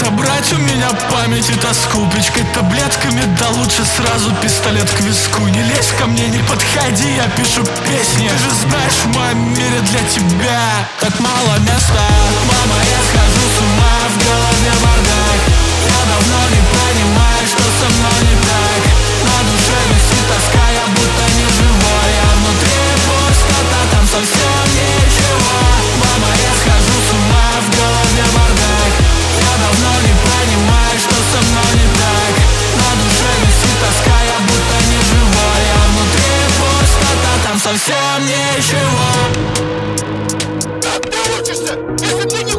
отобрать у меня память и тоску. Пичкать таблетками, да лучше сразу пистолет к виску. Не лезь ко мне, не подходи, я пишу песни. Ты же знаешь, в моем мире для тебя так мало места. Мама, я схожу с ума, в голове бардак. Я давно не понимаю, что со мной не так. На душе висит тоска, я будто не живой. А внутри пустота, там совсем ничего. Мама, я схожу с ума, в голове бардак. Я давно не понимаю, что со мной не так. На душе висит тоска, я будто не живой. А внутри пустота, там совсем ничего. Как ты учишься, если ты не